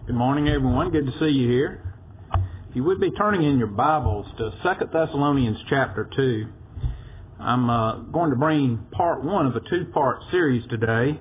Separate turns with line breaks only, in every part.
Good morning, everyone. Good to see you here. If you would be turning in your Bibles to 2 Thessalonians chapter 2, I'm going to bring part one of a two-part series today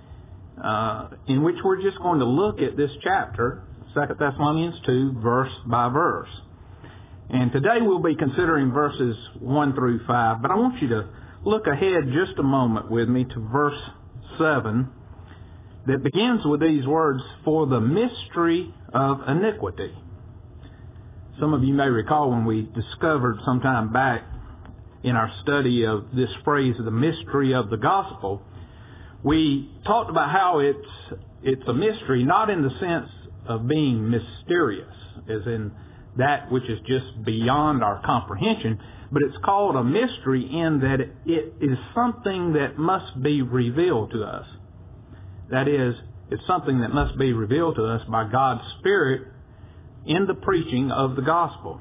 in which we're just going to look at this chapter, 2 Thessalonians 2, verse by verse. And today we'll be considering verses 1 through 5, but I want you to look ahead just a moment with me to verse 7 that begins with these words, "For the mystery of iniquity." Some of you may recall when we discovered some time back in our study of this phrase, the mystery of the gospel, we talked about how it's a mystery, not in the sense of being mysterious, as in that which is just beyond our comprehension, but it's called a mystery in that it is something that must be revealed to us. That is, it's something that must be revealed to us by God's Spirit in the preaching of the gospel.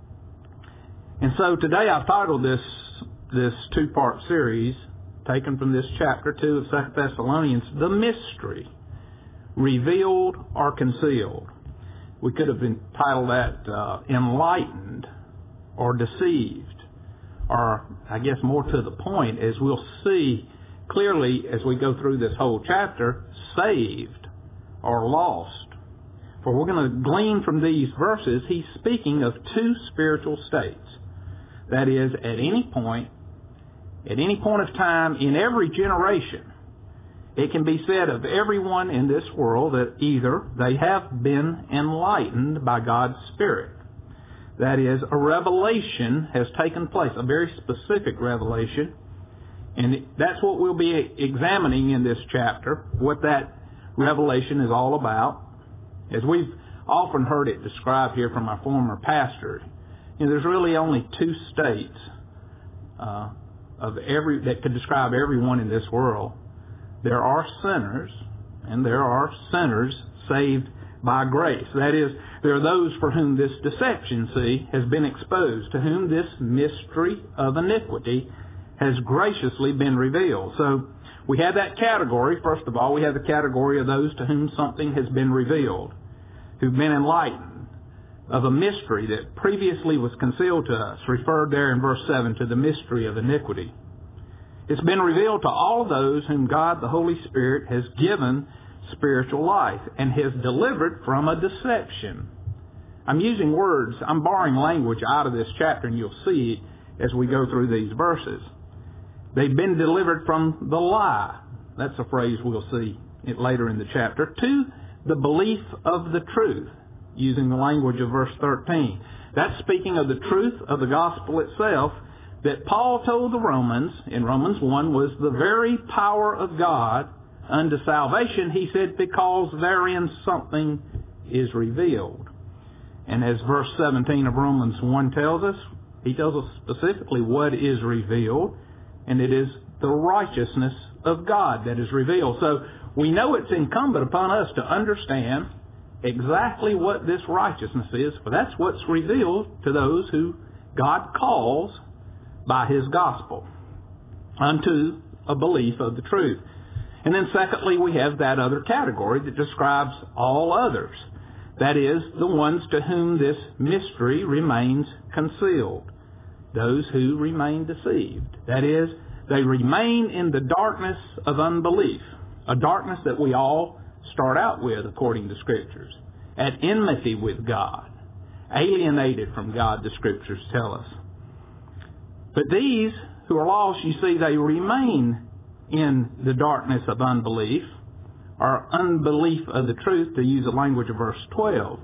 And so today I've titled this two-part series, taken from this chapter 2 of 2 Thessalonians, "The Mystery, Revealed or Concealed." We could have entitled that "Enlightened or Deceived," or I guess more to the point, as we'll see clearly as we go through this whole chapter, saved or lost. For we're going to glean from these verses, he's speaking of two spiritual states. That is, at any point of time, in every generation, it can be said of everyone in this world that either they have been enlightened by God's Spirit. That is, a revelation has taken place, a very specific revelation. And that's what we'll be examining in this chapter, what that revelation is all about. As we've often heard it described here from our former pastor, there's really only two states that could describe everyone in this world. There are sinners, and there are sinners saved by grace. That is, there are those for whom this deception, has been exposed, to whom this mystery of iniquity has graciously been revealed. So we have that category. First of all, we have the category of those to whom something has been revealed, who've been enlightened of a mystery that previously was concealed to us, referred there in verse 7 to the mystery of iniquity. It's been revealed to all of those whom God, the Holy Spirit, has given spiritual life and has delivered from a deception. I'm using words, I'm borrowing language out of this chapter, and you'll see as we go through these verses. They've been delivered from the lie. That's a phrase we'll see later in the chapter. To the belief of the truth, using the language of verse 13. That's speaking of the truth of the gospel itself that Paul told the Romans, in Romans 1, was the very power of God unto salvation, he said, because therein something is revealed. And as verse 17 of Romans 1 tells us, he tells us specifically what is revealed, and it is the righteousness of God that is revealed. So we know it's incumbent upon us to understand exactly what this righteousness is, for that's what's revealed to those who God calls by His gospel unto a belief of the truth. And then secondly, we have that other category that describes all others. That is, the ones to whom this mystery remains concealed. Those who remain deceived. That is, they remain in the darkness of unbelief, a darkness that we all start out with according to Scriptures, at enmity with God, alienated from God, the Scriptures tell us. But these who are lost, you see, they remain in the darkness of unbelief, or unbelief of the truth, to use the language of verse 12.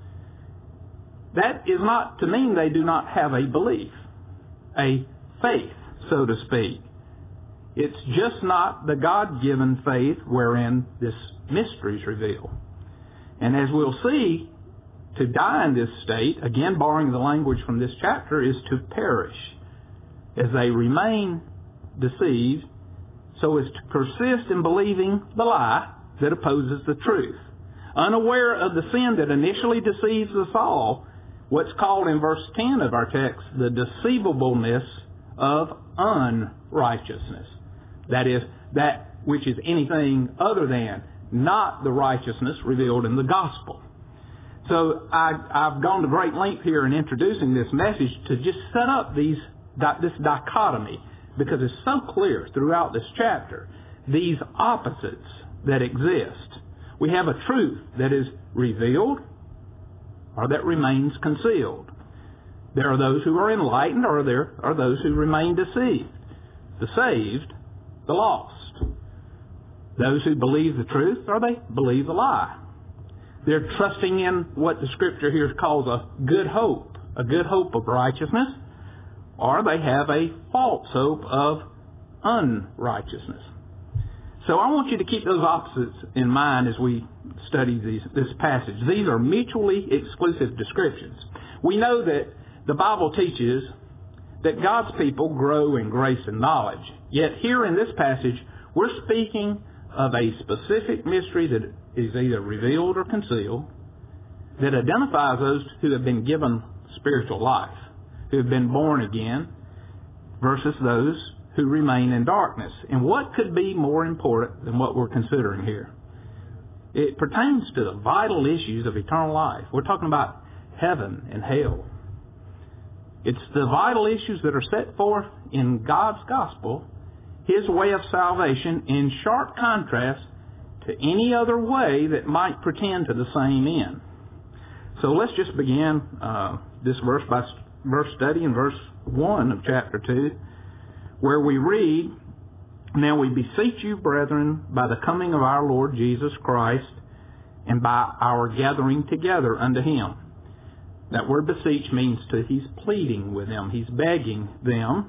That is not to mean they do not have a belief, a faith, so to speak. It's just not the God-given faith wherein this mystery is revealed. And as we'll see, to die in this state, again borrowing the language from this chapter, is to perish, as they remain deceived, so as to persist in believing the lie that opposes the truth. Unaware of the sin that initially deceives us all, what's called in verse 10 of our text, the deceivableness of unrighteousness. That is, that which is anything other than not the righteousness revealed in the gospel. So I've gone to great length here in introducing this message to just set up this dichotomy, because it's so clear throughout this chapter, these opposites that exist. We have a truth that is revealed or that remains concealed. There are those who are enlightened, or there are those who remain deceived. The saved, the lost. Those who believe the truth, or they believe the lie. They're trusting in what the Scripture here calls a good hope of righteousness, or they have a false hope of unrighteousness. So I want you to keep those opposites in mind as we study this passage. These are mutually exclusive descriptions. We know that the Bible teaches that God's people grow in grace and knowledge. Yet here in this passage, we're speaking of a specific mystery that is either revealed or concealed, that identifies those who have been given spiritual life, who have been born again, versus those who remain in darkness. And what could be more important than what we're considering here? It pertains to the vital issues of eternal life. We're talking about heaven and hell. It's the vital issues that are set forth in God's gospel, His way of salvation, in sharp contrast to any other way that might pretend to the same end. So let's just begin this verse by verse study in verse 1 of chapter 2, where we read, "Now we beseech you, brethren, by the coming of our Lord Jesus Christ, and by our gathering together unto Him." That word beseech means he's pleading with them, he's begging them,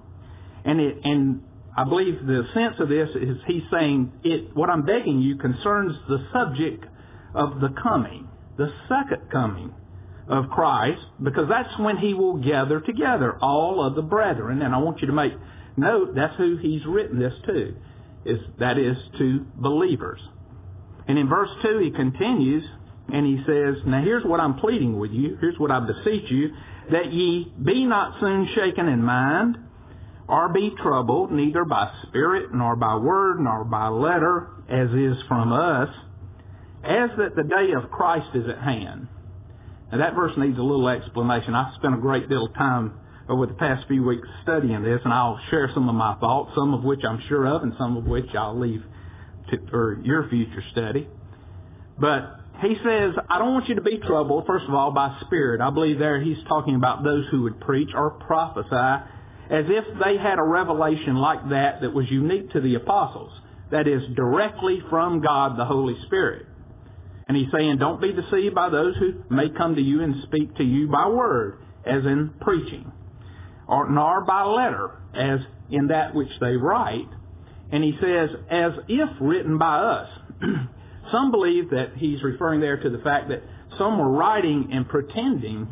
and I believe the sense of this is he's saying, what I'm begging you concerns the subject of the coming, the second coming of Christ, because that's when He will gather together all of the brethren. And I want you to make note, that's who He's written this to, that is to believers. And in verse 2 he continues, and he says, "Now here's what I'm pleading with you, here's what I beseech you, that ye be not soon shaken in mind, or be troubled, neither by spirit, nor by word, nor by letter, as is from us, as that the day of Christ is at hand." Now that verse needs a little explanation. I've spent a great deal of time over the past few weeks studying this, and I'll share some of my thoughts, some of which I'm sure of, and some of which I'll leave for your future study. But he says, I don't want you to be troubled, first of all, by spirit. I believe there he's talking about those who would preach or prophesy as if they had a revelation like that was unique to the apostles. That is, directly from God the Holy Spirit. And he's saying, don't be deceived by those who may come to you and speak to you by word, as in preaching, nor by letter, as in that which they write. And he says, as if written by us. Some believe that he's referring there to the fact that some were writing and pretending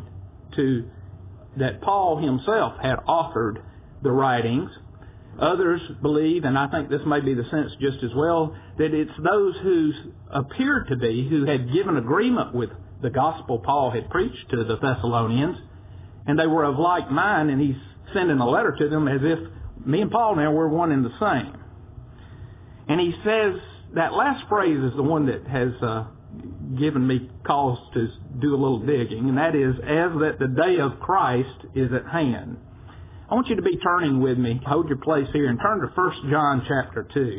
that Paul himself had authored the writings. Others believe, and I think this may be the sense just as well, that it's those who appeared to be, who had given agreement with the gospel Paul had preached to the Thessalonians, and they were of like mind, and he's sending a letter to them as if me and Paul now, we're one and the same. And he says, that last phrase is the one that has given me cause to do a little digging, and that is, as that the day of Christ is at hand. I want you to be turning with me, hold your place here, and turn to 1 John chapter 2.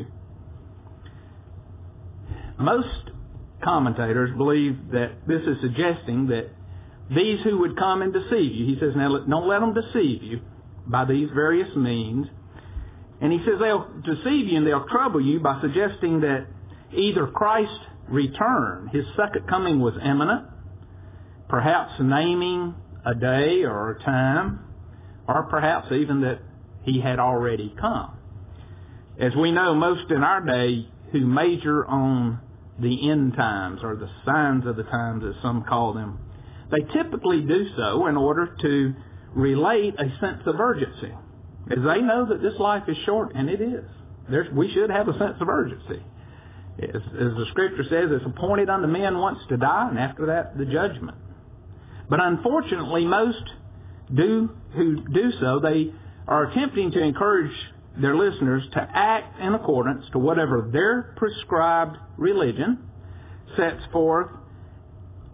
Most commentators believe that this is suggesting that these who would come and deceive you, he says, now don't let them deceive you by these various means. And he says they'll deceive you and they'll trouble you by suggesting that either Christ's return, His second coming, was imminent, perhaps naming a day or a time, or perhaps even that He had already come. As we know, most in our day who major on the end times, or the signs of the times as some call them, they typically do so in order to relate a sense of urgency. As they know that this life is short, and it is. We should have a sense of urgency. As the Scripture says, it's appointed unto men once to die, and after that, the judgment. But unfortunately, most who do so, they are attempting to encourage their listeners to act in accordance to whatever their prescribed religion sets forth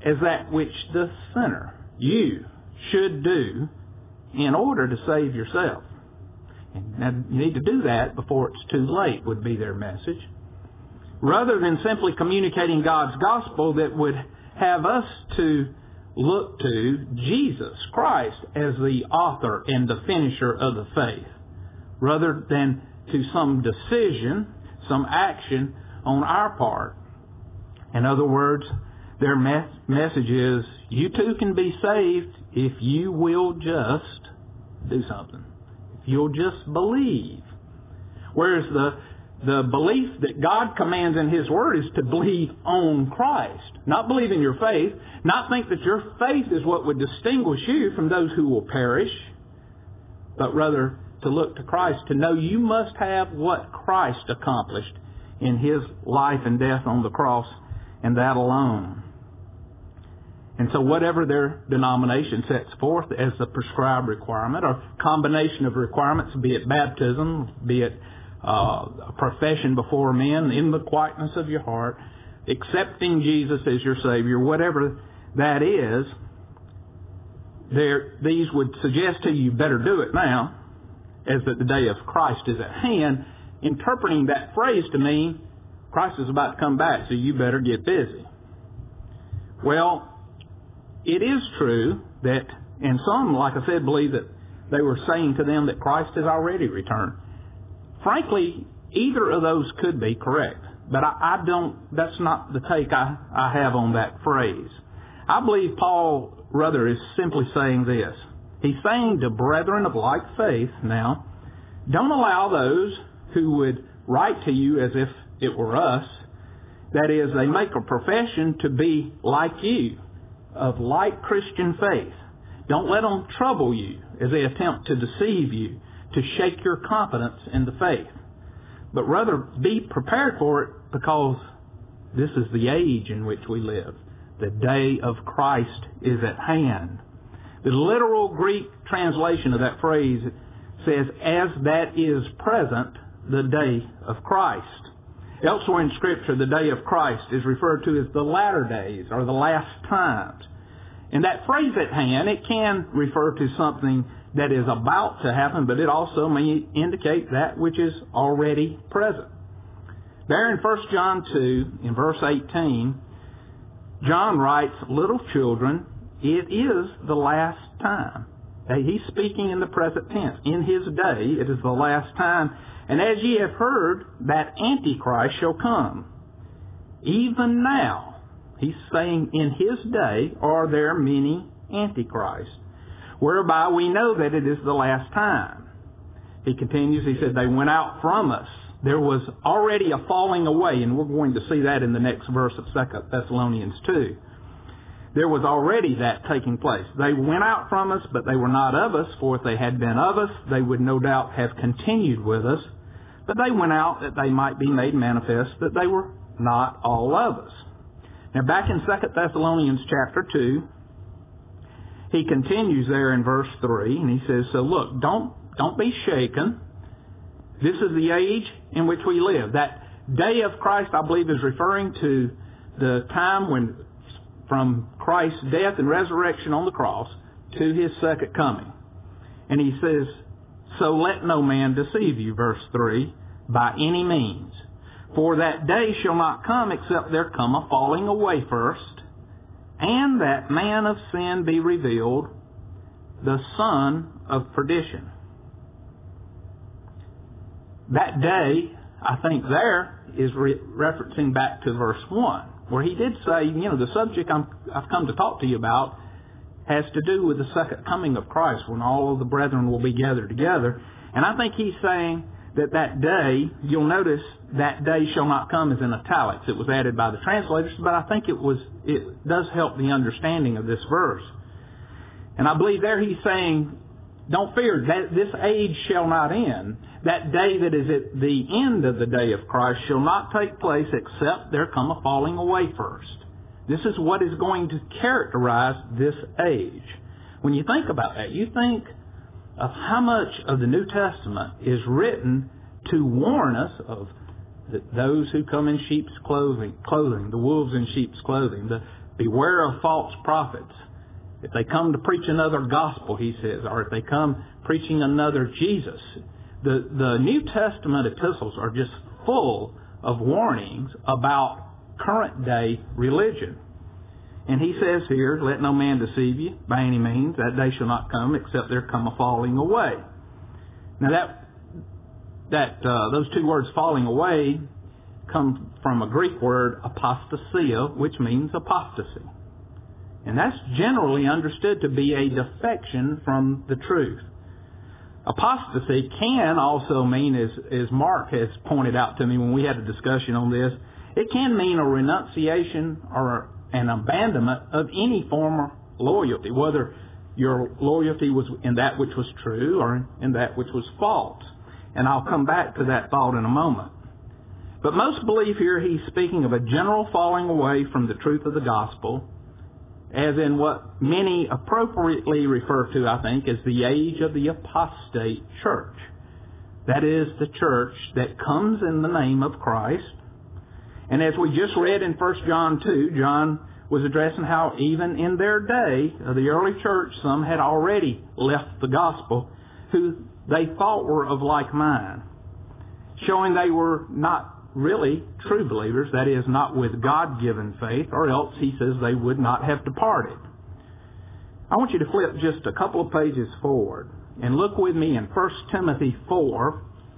as that which the sinner, you, should do in order to save yourself. And now you need to do that before it's too late, would be their message. Rather than simply communicating God's gospel that would have us to look to Jesus Christ as the author and the finisher of the faith, rather than to some decision, some action on our part. In other words, their message is, you too can be saved if you will just do something. If you'll just believe. Whereas the belief that God commands in His Word is to believe on Christ. Not believe in your faith. Not think that your faith is what would distinguish you from those who will perish. But rather to look to Christ, to know you must have what Christ accomplished in His life and death on the cross, and that alone. And so whatever their denomination sets forth as the prescribed requirement, or combination of requirements, be it baptism, be it a profession before men in the quietness of your heart, accepting Jesus as your Savior, whatever that is, these would suggest to you better do it now, as that the day of Christ is at hand, interpreting that phrase to mean Christ is about to come back, so you better get busy. Well, it is true that, and some, like I said, believe that they were saying to them that Christ has already returned. Frankly, either of those could be correct, but I don't, that's not the take I have on that phrase. I believe Paul rather is simply saying this. He's saying to brethren of like faith now, don't allow those who would write to you as if it were us, that is, they make a profession to be like you, of like Christian faith. Don't let them trouble you as they attempt to deceive you, to shake your confidence in the faith. But rather be prepared for it, because this is the age in which we live. The day of Christ is at hand. The literal Greek translation of that phrase says, as that is present, the day of Christ. Elsewhere in Scripture, the day of Christ is referred to as the latter days, or the last times. And that phrase at hand, it can refer to something that is about to happen, but it also may indicate that which is already present. There in 1 John 2, in verse 18, John writes, little children, it is the last time. He's speaking in the present tense. In his day, it is the last time. And as ye have heard, that Antichrist shall come. Even now, he's saying in his day are there many Antichrists, whereby we know that it is the last time. He continues, he said, they went out from us. There was already a falling away, and we're going to see that in the next verse of 2 Thessalonians 2. There was already that taking place. They went out from us, but they were not of us, for if they had been of us, they would no doubt have continued with us. But they went out that they might be made manifest that they were not all of us. Now back in 2 Thessalonians chapter 2, he continues there in verse 3, and he says, so look, don't be shaken. This is the age in which we live. That day of Christ, I believe, is referring to the time when, from Christ's death and resurrection on the cross to His second coming. And he says, so let no man deceive you, verse 3, by any means. For that day shall not come except there come a falling away first, and that man of sin be revealed, the son of perdition. That day, I think there, is referencing back to verse 1, where he did say, the subject I've come to talk to you about has to do with the second coming of Christ, when all of the brethren will be gathered together. And I think he's saying that day, you'll notice that day shall not come is in italics. It was added by the translators, but I think it does help the understanding of this verse. And I believe there he's saying, don't fear, that this age shall not end. That day that is at the end of the day of Christ shall not take place except there come a falling away first. This is what is going to characterize this age. When you think about that, you think of how much of the New Testament is written to warn us of those who come in sheep's clothing, the wolves in sheep's clothing, Beware of false prophets. If they come to preach another gospel, he says, or if they come preaching another Jesus. The New Testament epistles are just full of warnings about current day religion. And he says here, let no man deceive you by any means. That day shall not come except there come a falling away. Now those two words, falling away, come from a Greek word, apostasia, which means apostasy. And that's generally understood to be a defection from the truth. Apostasy can also mean, as Mark has pointed out to me when we had a discussion on this, it can mean a renunciation or an abandonment of any form of loyalty, whether your loyalty was in that which was true or in that which was false. And I'll come back to that thought in a moment. But most believe here he's speaking of a general falling away from the truth of the gospel, as in what many appropriately refer to, I think, as the age of the apostate church. That is the church that comes in the name of Christ. And as we just read in 1 John 2, John was addressing how even in their day, the early church, some had already left the gospel, who they thought were of like mind, showing they were not really true believers, that is, not with God-given faith, or else, he says, they would not have departed. I want you to flip just a couple of pages forward and look with me in 1 Timothy 4.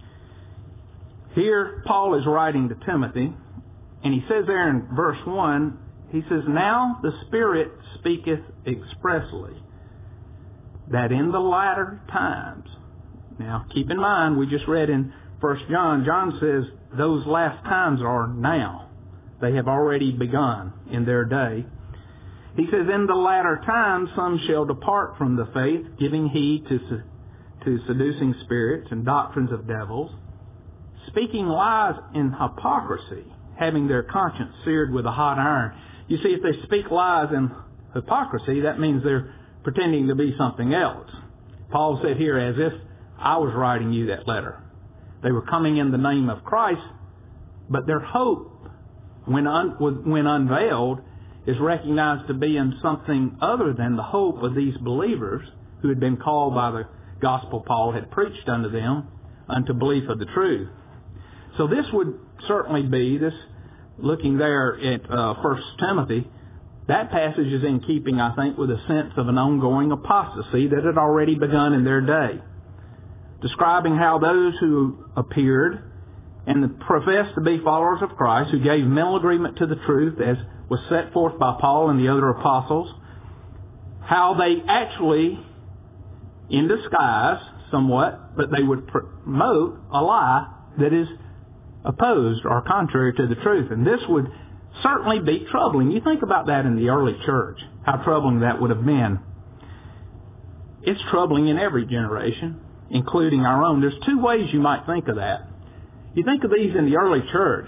Here, Paul is writing to Timothy, and he says there in verse 1, he says, now the Spirit speaketh expressly, that in the latter times. Now, keep in mind, we just read in 1 John, John says those last times are now. They have already begun in their day. He says, in the latter times some shall depart from the faith, giving heed to seducing spirits and doctrines of devils, speaking lies in hypocrisy, having their conscience seared with a hot iron. You see, if they speak lies in hypocrisy, that means they're pretending to be something else. Paul said here, as if I was writing you that letter. They were coming in the name of Christ, but their hope, when unveiled, is recognized to be in something other than the hope of these believers who had been called by the gospel Paul had preached unto them unto belief of the truth. So this would certainly be, looking there at 1 Timothy, that passage is in keeping, I think, with a sense of an ongoing apostasy that had already begun in their day, describing how those who appeared and professed to be followers of Christ, who gave mental agreement to the truth as was set forth by Paul and the other apostles, how they actually, in disguise somewhat, but they would promote a lie that is opposed or contrary to the truth. And this would certainly be troubling. You think about that in the early church, how troubling that would have been. It's troubling in every generation, including our own. There's two ways you might think of that. You think of these in the early church.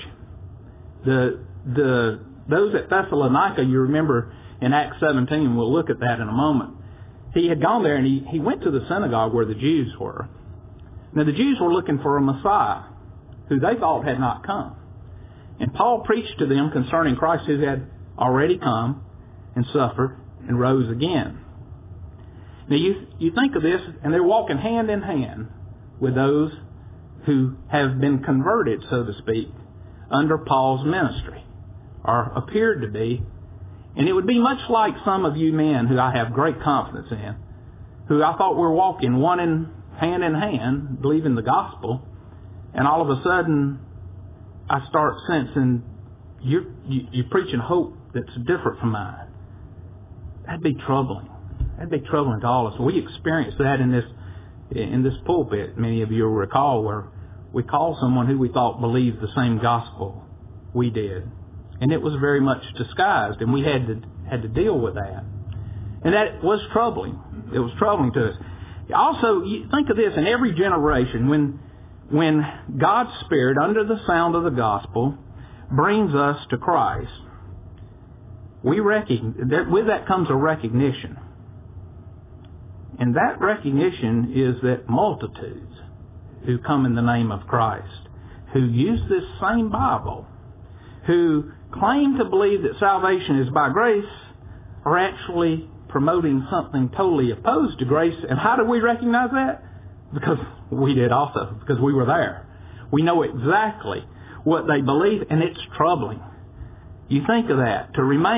Those at Thessalonica, you remember in Acts 17, we'll look at that in a moment. He had gone there and he went to the synagogue where the Jews were. Now the Jews were looking for a Messiah who they thought had not come. And Paul preached to them concerning Christ who had already come and suffered and rose again. Now you think of this, and they're walking hand in hand with those who have been converted, so to speak, under Paul's ministry, or appeared to be. And it would be much like some of you men who I have great confidence in, who I thought were walking hand in hand, believing the gospel, and all of a sudden I start sensing you're preaching hope that's different from mine. That'd be troubling. That'd be troubling to all of us. We experienced that in this pulpit. Many of you will recall where we called someone who we thought believed the same gospel we did, and it was very much disguised, and we had to deal with that, and that was troubling. It was troubling to us. Also, you think of this in every generation when God's Spirit, under the sound of the gospel, brings us to Christ. With that comes a recognition. And that recognition is that multitudes who come in the name of Christ, who use this same Bible, who claim to believe that salvation is by grace are actually promoting something totally opposed to grace. And how do we recognize that? Because we did also, because we were there. We know exactly what they believe, and it's troubling. You think of that.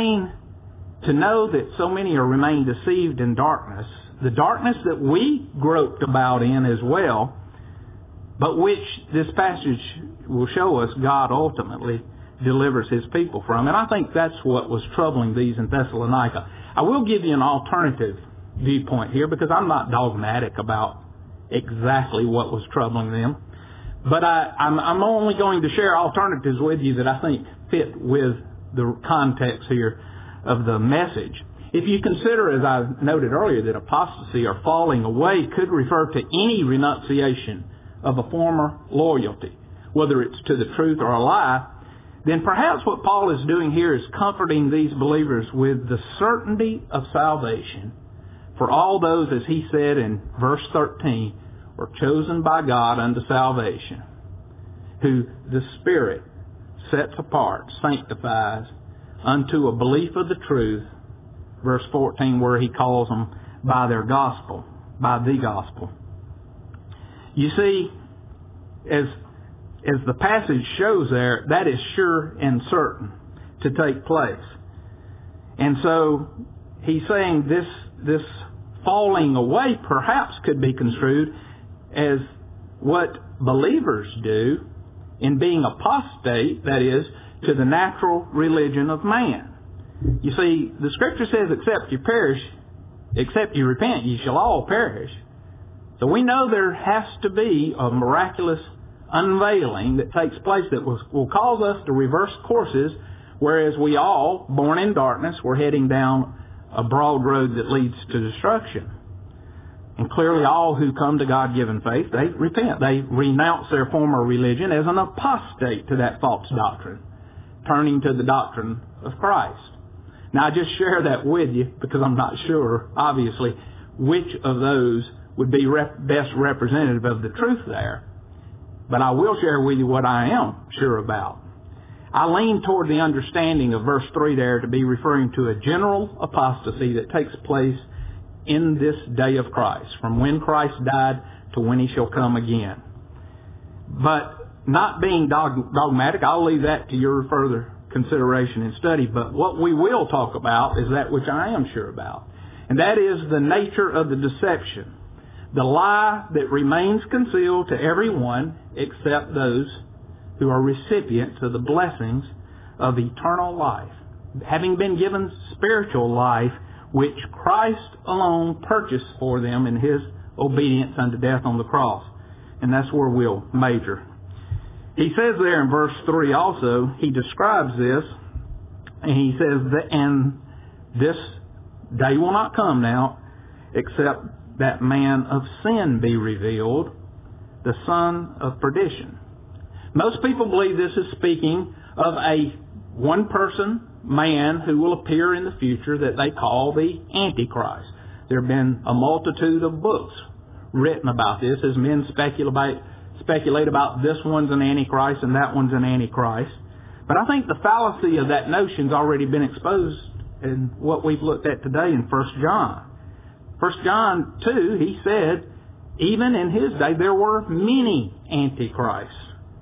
To know that so many are remain deceived in darkness, the darkness that we groped about in as well, but which this passage will show us God ultimately delivers His people from. And I think that's what was troubling these in Thessalonica. I will give you an alternative viewpoint here because I'm not dogmatic about exactly what was troubling them. But I'm only going to share alternatives with you that I think fit with the context here of the message. If you consider, as I noted earlier, that apostasy or falling away could refer to any renunciation of a former loyalty, whether it's to the truth or a lie, then perhaps what Paul is doing here is comforting these believers with the certainty of salvation for all those, as he said in verse 13, were chosen by God unto salvation, who the Spirit sets apart, sanctifies, unto a belief of the truth, verse 14, where he calls them by their gospel, by the gospel. You see, as the passage shows there, that is sure and certain to take place. And so he's saying this falling away perhaps could be construed as what believers do in being apostate, that is, to the natural religion of man. You see, the Scripture says, except you repent, ye shall all perish. So we know there has to be a miraculous unveiling that takes place that will cause us to reverse courses, whereas we all, born in darkness, we're heading down a broad road that leads to destruction. And clearly all who come to God-given faith, they repent. They renounce their former religion as an apostate to that false doctrine, turning to the doctrine of Christ. Now I just share that with you because I'm not sure, obviously, which of those would be best representative of the truth there. But I will share with you what I am sure about. I lean toward the understanding of verse 3 there to be referring to a general apostasy that takes place in this day of Christ, from when Christ died to when He shall come again. But not being dogmatic, I'll leave that to your further consideration and study. But what we will talk about is that which I am sure about. And that is the nature of the deception. The lie that remains concealed to everyone except those who are recipients of the blessings of eternal life, having been given spiritual life, which Christ alone purchased for them in His obedience unto death on the cross. And that's where we'll major. He says there in verse 3 also, he describes this, and he says, and this day will not come now, except that man of sin be revealed, the son of perdition. Most people believe this is speaking of a one-person man who will appear in the future that they call the Antichrist. There have been a multitude of books written about this as men speculate about this one's an Antichrist and that one's an Antichrist. But I think the fallacy of that notion's already been exposed in what we've looked at today in 1 John. 1 John 2, he said, even in his day there were many Antichrists.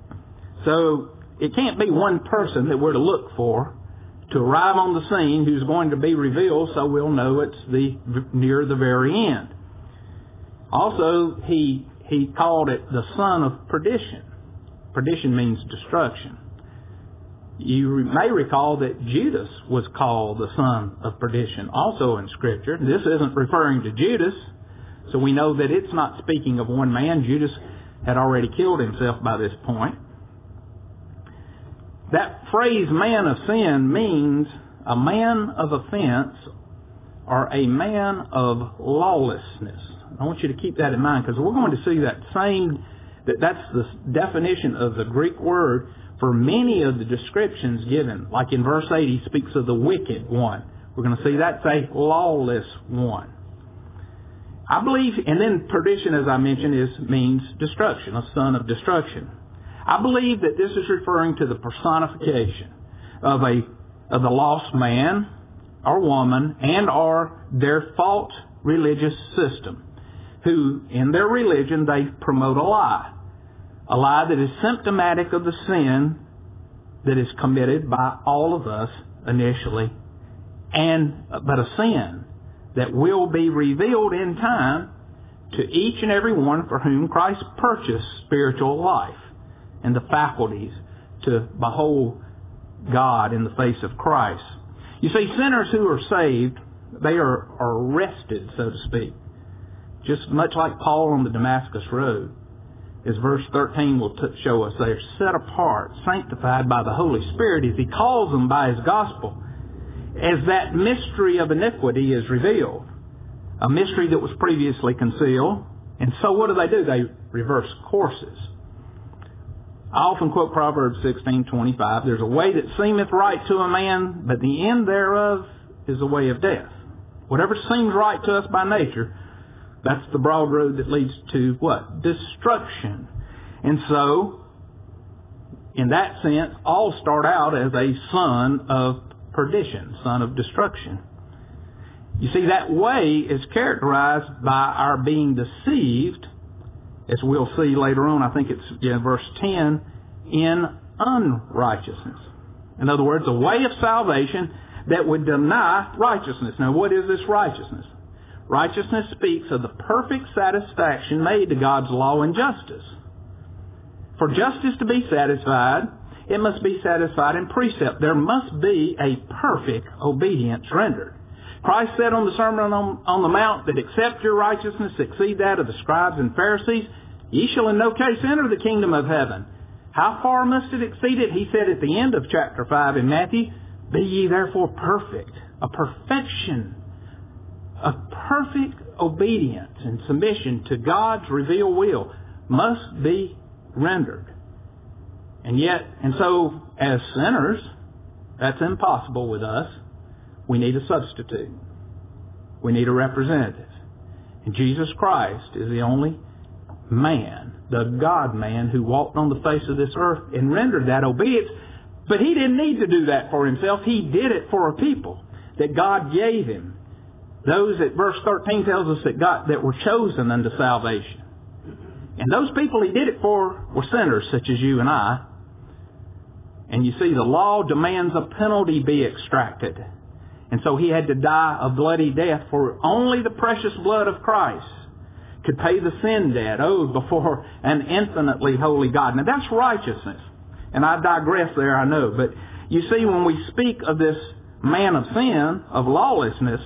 So it can't be one person that we're to look for to arrive on the scene who's going to be revealed, so we'll know it's near the very end. Also, he called it the son of perdition. Perdition means destruction. You may recall that Judas was called the son of perdition also in Scripture. This isn't referring to Judas, so we know that it's not speaking of one man. Judas had already killed himself by this point. That phrase, man of sin, means a man of offense or a man of lawlessness. I want you to keep that in mind because we're going to see that's the definition of the Greek word for many of the descriptions given. Like in verse 8, he speaks of the wicked one. We're going to see that's a lawless one. I believe, and then perdition, as I mentioned, means destruction, a son of destruction. I believe that this is referring to the personification, of the lost man or woman and or their false religious system, who in their religion they promote a lie that is symptomatic of the sin that is committed by all of us initially, but a sin that will be revealed in time to each and every one for whom Christ purchased spiritual life and the faculties to behold God in the face of Christ. You see, sinners who are saved, they are arrested, so to speak. Just much like Paul on the Damascus Road, as verse 13 will show us, they are set apart, sanctified by the Holy Spirit as He calls them by His gospel, as that mystery of iniquity is revealed, a mystery that was previously concealed. And so what do? They reverse courses. I often quote Proverbs 16:25. There's a way that seemeth right to a man, but the end thereof is the way of death. Whatever seems right to us by nature, that's the broad road that leads to what? Destruction. And so, in that sense, all start out as a son of perdition, son of destruction. You see, that way is characterized by our being deceived, as we'll see later on, I think it's verse 10, in unrighteousness. In other words, a way of salvation that would deny righteousness. Now, what is this righteousness? Righteousness speaks of the perfect satisfaction made to God's law and justice. For justice to be satisfied, it must be satisfied in precept. There must be a perfect obedience rendered. Christ said on the Sermon on the Mount that except your righteousness exceed that of the scribes and Pharisees, ye shall in no case enter the kingdom of heaven. How far must it exceed it? He said at the end of chapter 5 in Matthew, be ye therefore perfect. A perfection, a perfect obedience and submission to God's revealed will must be rendered. And so as sinners, that's impossible with us. We need a substitute. We need a representative. And Jesus Christ is the only man, the God-man, who walked on the face of this earth and rendered that obedience. But He didn't need to do that for Himself. He did it for a people that God gave Him. Those that verse 13 tells us that were chosen unto salvation. And those people He did it for were sinners such as you and I. And you see, the law demands a penalty be extracted. And so He had to die a bloody death, for only the precious blood of Christ could pay the sin debt owed before an infinitely holy God. Now that's righteousness. And I digress there, I know. But you see, when we speak of this man of sin, of lawlessness,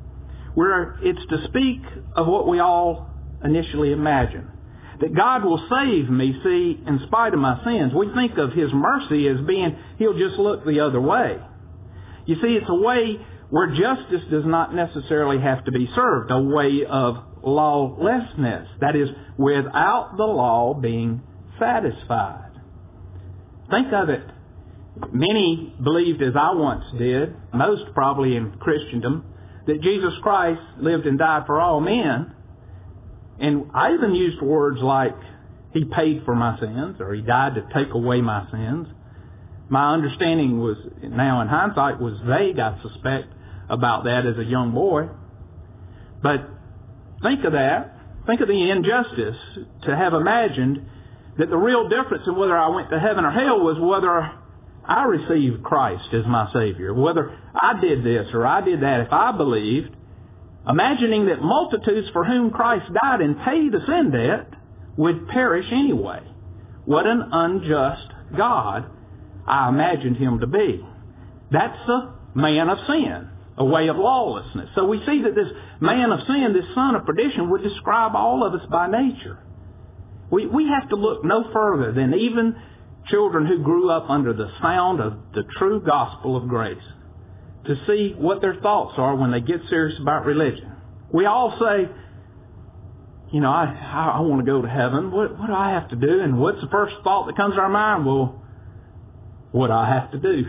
it's to speak of what we all initially imagine. That God will save me, see, in spite of my sins. We think of His mercy as being, He'll just look the other way. You see, it's a way where justice does not necessarily have to be served, a way of lawlessness. That is, without the law being satisfied. Think of it. Many believed, as I once did, most probably in Christendom, that Jesus Christ lived and died for all men. And I even used words like, He paid for my sins, or He died to take away my sins. My understanding was, now in hindsight, was vague, I suspect, about that as a young boy. But think of that. Think of the injustice to have imagined that the real difference in whether I went to heaven or hell was whether I received Christ as my Savior, whether I did this or I did that. If I believed, imagining that multitudes for whom Christ died and paid the sin debt would perish anyway. What an unjust God I imagined Him to be. That's a man of sin, a way of lawlessness. So we see that this man of sin, this son of perdition, would describe all of us by nature. We have to look no further than even children who grew up under the sound of the true gospel of grace to see what their thoughts are when they get serious about religion. We all say, you know, I want to go to heaven. What do I have to do? And what's the first thought that comes to our mind? Well, what do I have to do?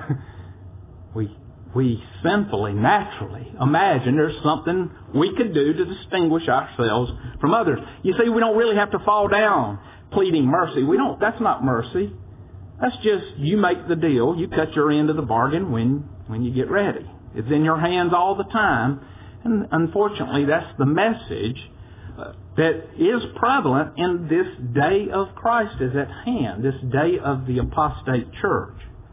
We sinfully, naturally imagine there's something we could do to distinguish ourselves from others. You see, we don't really have to fall down pleading mercy. That's not mercy. That's just, you make the deal. You cut your end of the bargain when you get ready. It's in your hands all the time. And unfortunately, that's the message that is prevalent in this day of Christ is at hand, this day of the apostate church.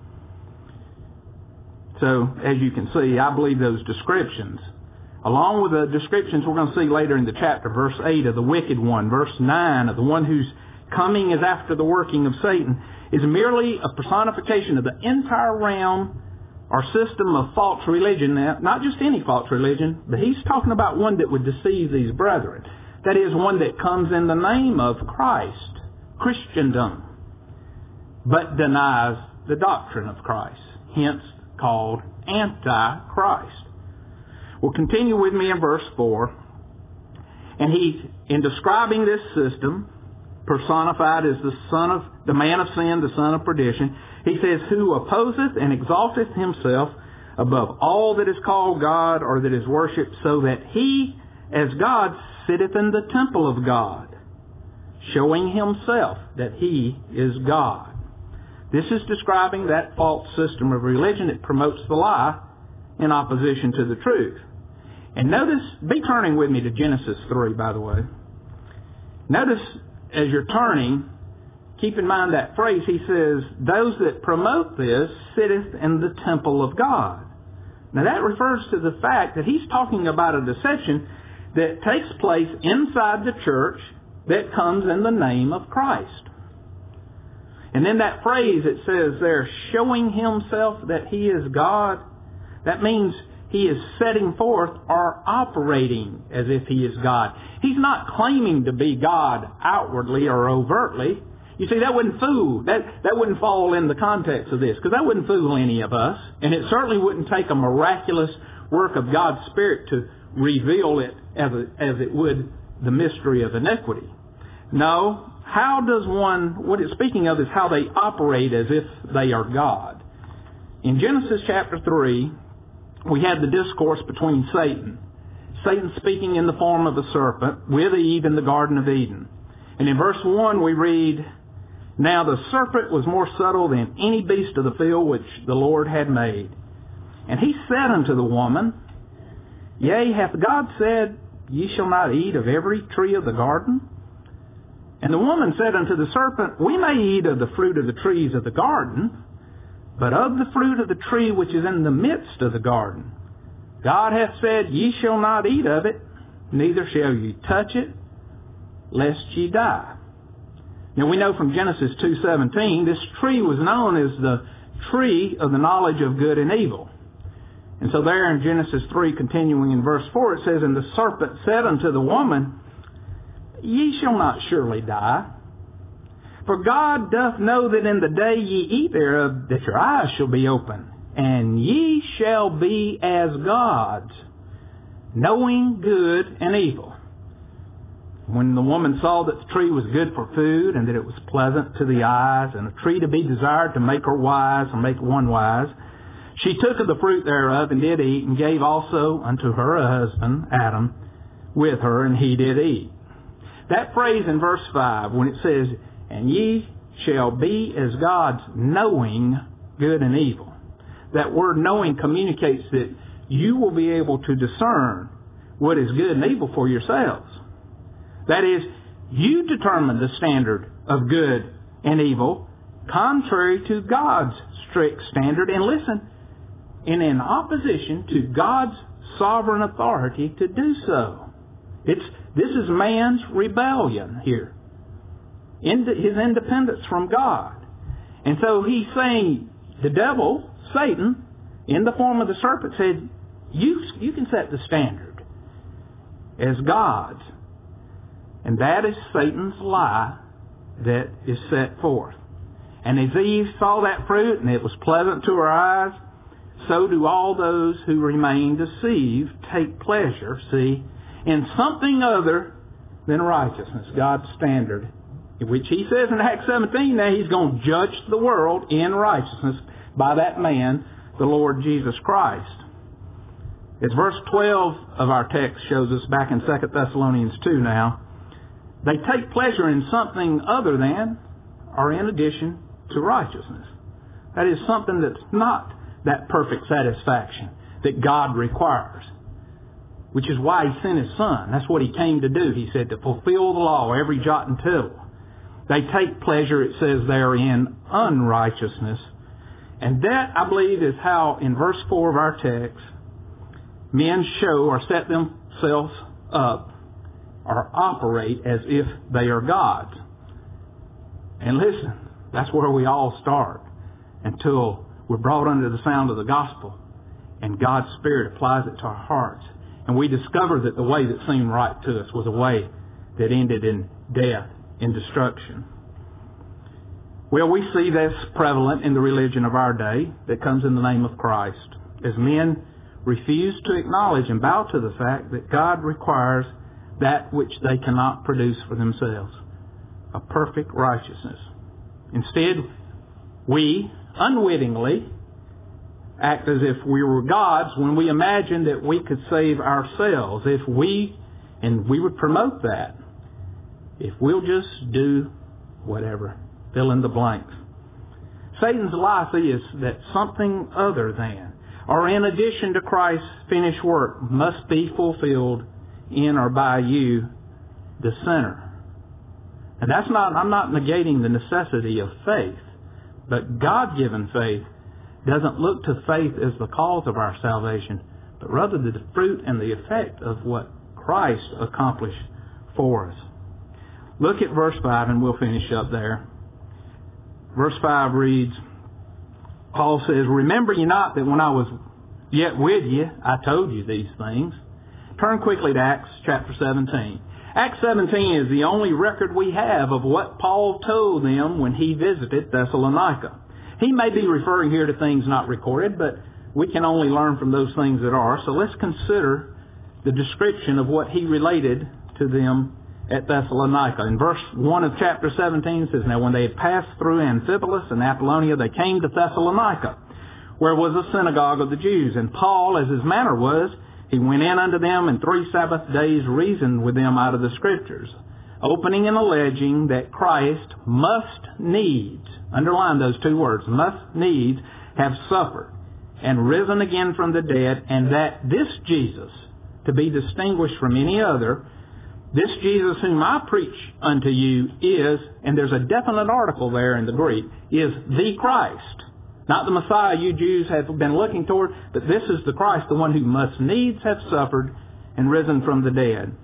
So, as you can see, I believe those descriptions, along with the descriptions we're going to see later in the chapter, verse 8 of the wicked one, verse 9 of the one whose coming is after the working of Satan, is merely a personification of the entire realm or system of false religion. Now, not just any false religion, but he's talking about one that would deceive these brethren. That is, one that comes in the name of Christ, Christendom, but denies the doctrine of Christ, hence called Antichrist. Well, continue with me in verse 4. And he, in describing this system, personified as the man of sin, the son of perdition, he says, who opposeth and exalteth himself above all that is called God or that is worshipped, so that he, as God, sitteth in the temple of God, showing himself that he is God. This is describing that false system of religion that promotes the lie in opposition to the truth. And notice, be turning with me to Genesis 3, by the way. Notice, as you're turning, keep in mind that phrase. He says, those that promote this sitteth in the temple of God. Now that refers to the fact that he's talking about a deception that takes place inside the church that comes in the name of Christ. And then that phrase it says there, showing himself that he is God, that means he is setting forth or operating as if he is God. He's not claiming to be God outwardly or overtly. You see, that wouldn't fool. That wouldn't fall in the context of this, because that wouldn't fool any of us. And it certainly wouldn't take a miraculous work of God's Spirit to reveal it as it would the mystery of iniquity. No, how does one, what it's speaking of is how they operate as if they are God. In Genesis chapter 3, we had the discourse between Satan. Satan speaking in the form of a serpent with Eve in the Garden of Eden. And in verse 1 we read, now the serpent was more subtle than any beast of the field which the Lord had made. And he said unto the woman, yea, hath God said, ye shall not eat of every tree of the garden? And the woman said unto the serpent, we may eat of the fruit of the trees of the garden, but of the fruit of the tree which is in the midst of the garden, God hath said, ye shall not eat of it, neither shall ye touch it, lest ye die. Now we know from Genesis 2:17, this tree was known as the tree of the knowledge of good and evil. And so there in Genesis 3, continuing in verse 4, it says, and the serpent said unto the woman, ye shall not surely die. For God doth know that in the day ye eat thereof, that your eyes shall be open, and ye shall be as gods, knowing good and evil. When the woman saw that the tree was good for food, and that it was pleasant to the eyes, and a tree to be desired to make her wise, or make one wise, she took of the fruit thereof, and did eat, and gave also unto her husband, Adam, with her, and he did eat. That phrase in verse 5, when it says, and ye shall be as gods, knowing good and evil. That word knowing communicates that you will be able to discern what is good and evil for yourselves. That is, you determine the standard of good and evil contrary to God's strict standard. And listen, and in opposition to God's sovereign authority to do so. This is man's rebellion here. His independence from God. And so he's saying, the devil, Satan, in the form of the serpent, said, you can set the standard as God's. And that is Satan's lie that is set forth. And as Eve saw that fruit, and it was pleasant to her eyes, so do all those who remain deceived take pleasure, see, in something other than righteousness, God's standard, which he says in Acts 17 that he's going to judge the world in righteousness by that man, the Lord Jesus Christ. As verse 12 of our text shows us back in 2 Thessalonians 2 now, they take pleasure in something other than, or in addition to righteousness. That is something that's not that perfect satisfaction that God requires, which is why He sent His Son. That's what He came to do. He said to fulfill the law, every jot and tittle. They take pleasure, it says there, in unrighteousness. And that, I believe, is how, in verse 4 of our text, men show or set themselves up or operate as if they are gods. And listen, that's where we all start until we're brought under the sound of the gospel and God's Spirit applies it to our hearts. And we discover that the way that seemed right to us was a way that ended in death, in destruction. Well, we see this prevalent in the religion of our day that comes in the name of Christ, as men refuse to acknowledge and bow to the fact that God requires that which they cannot produce for themselves, a perfect righteousness. Instead, we unwittingly act as if we were gods when we imagine that we could save ourselves. And we would promote that, if we'll just do whatever, fill in the blanks. Satan's lie is that something other than, or in addition to Christ's finished work, must be fulfilled in or by you, the sinner. And I'm not negating the necessity of faith, but God-given faith doesn't look to faith as the cause of our salvation, but rather the fruit and the effect of what Christ accomplished for us. Look at verse 5 and we'll finish up there. Verse 5 reads, Paul says, Remember ye not that when I was yet with you, I told you these things. Turn quickly to Acts chapter 17. Acts 17 is the only record we have of what Paul told them when he visited Thessalonica. He may be referring here to things not recorded, but we can only learn from those things that are. So let's consider the description of what he related to them at Thessalonica. In verse 1 of chapter 17 it says, Now when they had passed through Amphipolis and Apollonia, they came to Thessalonica, where was a synagogue of the Jews. And Paul, as his manner was, he went in unto them, and 3 Sabbath days reasoned with them out of the Scriptures, opening and alleging that Christ must needs, underline those two words, must needs have suffered and risen again from the dead, and that this Jesus, to be distinguished from any other, this Jesus whom I preach unto you is, and there's a definite article there in the Greek, is the Christ. Not the Messiah you Jews have been looking toward, but this is the Christ, the one who must needs have suffered and risen from the dead.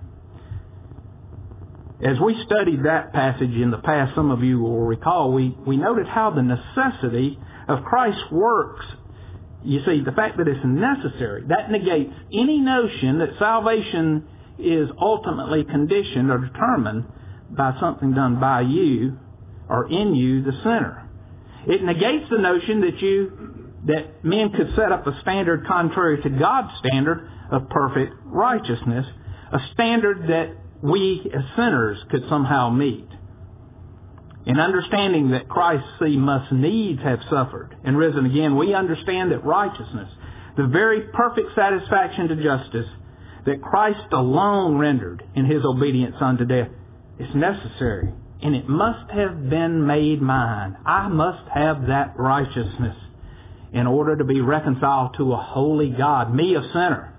As we studied that passage in the past, some of you will recall, we noted how the necessity of Christ's works, you see, the fact that it's necessary, that negates any notion that salvation is ultimately conditioned or determined by something done by you or in you, the sinner. It negates the notion that men could set up a standard contrary to God's standard of perfect righteousness, a standard that we as sinners could somehow meet. In understanding that Christ must needs have suffered and risen again, we understand that righteousness, the very perfect satisfaction to justice that Christ alone rendered in His obedience unto death, is necessary. And it must have been made mine. I must have that righteousness in order to be reconciled to a holy God, me a sinner.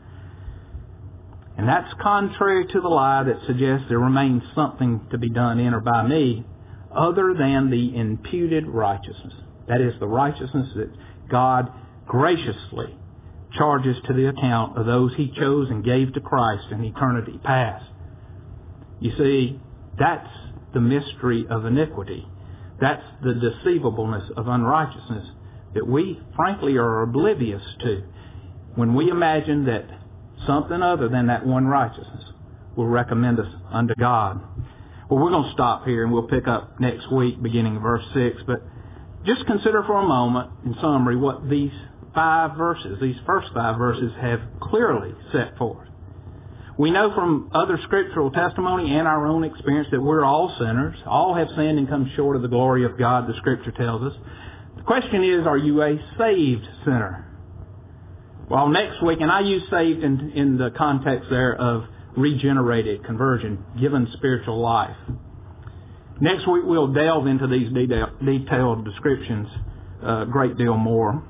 And that's contrary to the lie that suggests there remains something to be done in or by me other than the imputed righteousness. That is the righteousness that God graciously charges to the account of those He chose and gave to Christ in eternity past. You see, that's the mystery of iniquity. That's the deceivableness of unrighteousness that we, frankly, are oblivious to when we imagine that something other than that one righteousness will recommend us unto God. Well, we're going to stop here and we'll pick up next week beginning in verse 6. But just consider for a moment, in summary, what these first 5 verses have clearly set forth. We know from other scriptural testimony and our own experience that we're all sinners. All have sinned and come short of the glory of God, the Scripture tells us. The question is, are you a saved sinner? Well, next week, and I use saved in the context there of regenerated, conversion, given spiritual life. Next week we'll delve into these detailed descriptions a great deal more.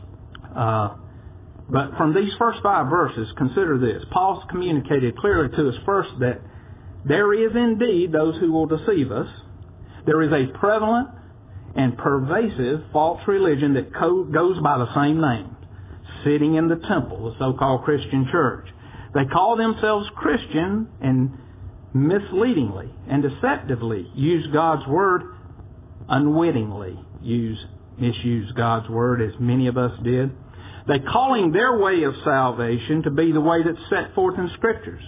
But from these first 5 verses, consider this. Paul's communicated clearly to us first that there is indeed those who will deceive us. There is a prevalent and pervasive false religion that goes by the same name, sitting in the temple, the so-called Christian church. They call themselves Christian and misleadingly and deceptively use God's Word unwittingly, misuse God's Word as many of us did. They calling their way of salvation to be the way that's set forth in Scriptures.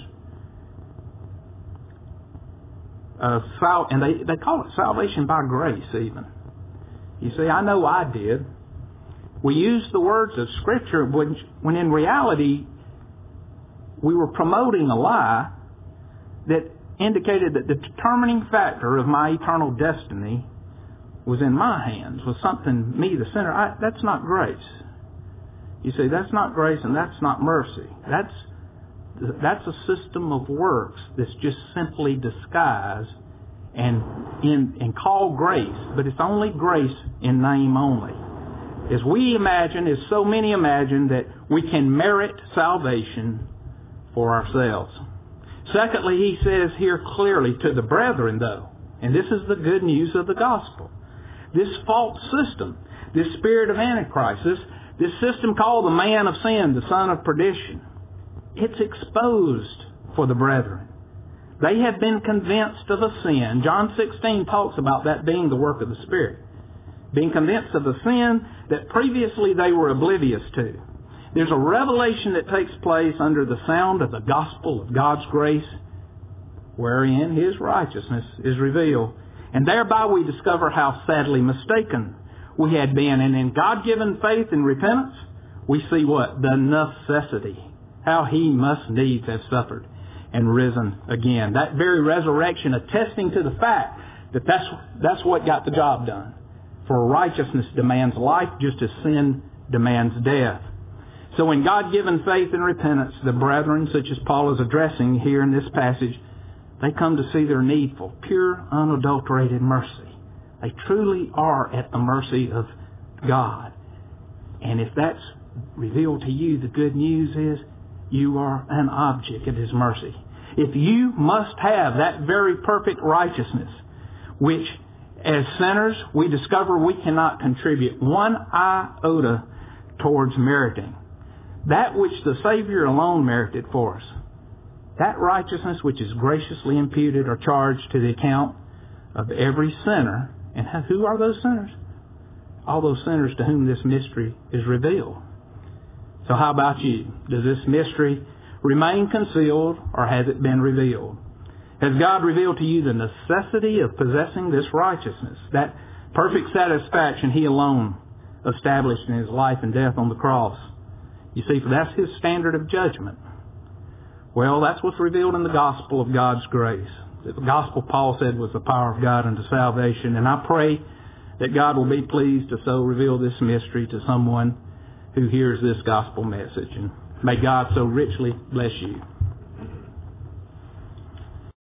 And they call it salvation by grace even. You see, I know I did. We used the words of Scripture when in reality we were promoting a lie that indicated that the determining factor of my eternal destiny was in my hands, was something, me, the sinner. That's not grace. You see, that's not grace and that's not mercy. That's a system of works that's just simply disguised and called grace, but it's only grace in name only. As we imagine, as so many imagine, that we can merit salvation for ourselves. Secondly, he says here clearly to the brethren, though, and this is the good news of the gospel, this false system, this spirit of Antichrist, this system called the man of sin, the son of perdition, it's exposed for the brethren. They have been convinced of a sin. John 16 talks about that being the work of the Spirit. Being convinced of a sin that previously they were oblivious to. There's a revelation that takes place under the sound of the gospel of God's grace, wherein His righteousness is revealed. And thereby we discover how sadly mistaken we had been. And in God-given faith and repentance, we see what? The necessity. How He must needs have suffered and risen again. That very resurrection attesting to the fact that that's what got the job done. For righteousness demands life just as sin demands death. So in God-given faith and repentance, the brethren, such as Paul is addressing here in this passage, they come to see their need for pure, unadulterated mercy. They truly are at the mercy of God. And if that's revealed to you, the good news is you are an object of His mercy. If you must have that very perfect righteousness, which as sinners we discover we cannot contribute one iota towards meriting, that which the Savior alone merited for us, that righteousness which is graciously imputed or charged to the account of every sinner. And who are those sinners? All those sinners to whom this mystery is revealed. So how about you? Does this mystery remain concealed or has it been revealed? Has God revealed to you the necessity of possessing this righteousness, that perfect satisfaction He alone established in His life and death on the cross? You see, for that's His standard of judgment. Well, that's what's revealed in the gospel of God's grace. The gospel, Paul said, was the power of God unto salvation. And I pray that God will be pleased to so reveal this mystery to someone who hears this gospel message. And may God so richly bless you.